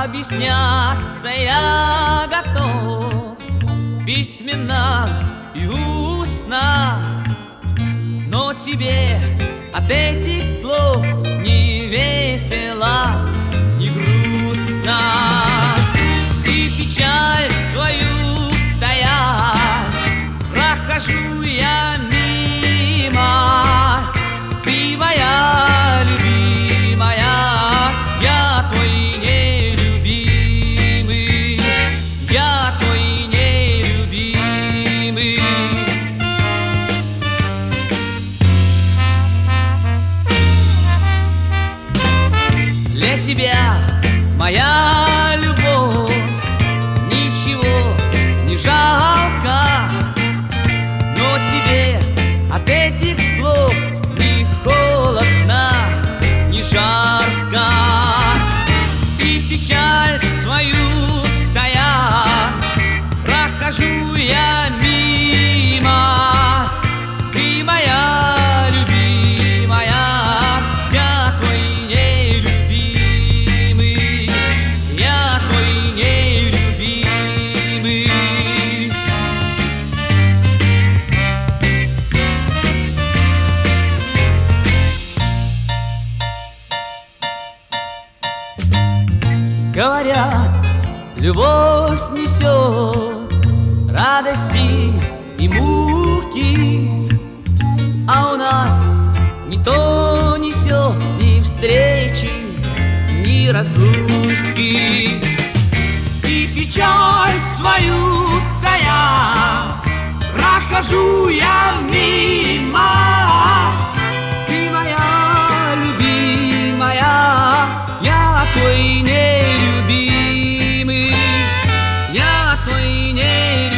Объясняться я готов письменно и устно, но тебе от этих слов не весело, не грустно. И печаль свою тая прохожу я мимо. Ты моя любимая, я твой нелюбимый, я твой нелюбимый. Для тебя моя любовь ничего не жалко, но тебе от этих слов ни холодно, ни жарко. И печаль свою тая прохожу я мимо. Ты моя любимая, я твой нелюбимый, я твой нелюбимый. Говорят, любовь несет радости и муки, а у нас ни то несет ни встречи, ни разлуки. И печаль свою тая прохожу я мимо. Ты моя любимая, я твой нелюбимый, я твой нелюбимый.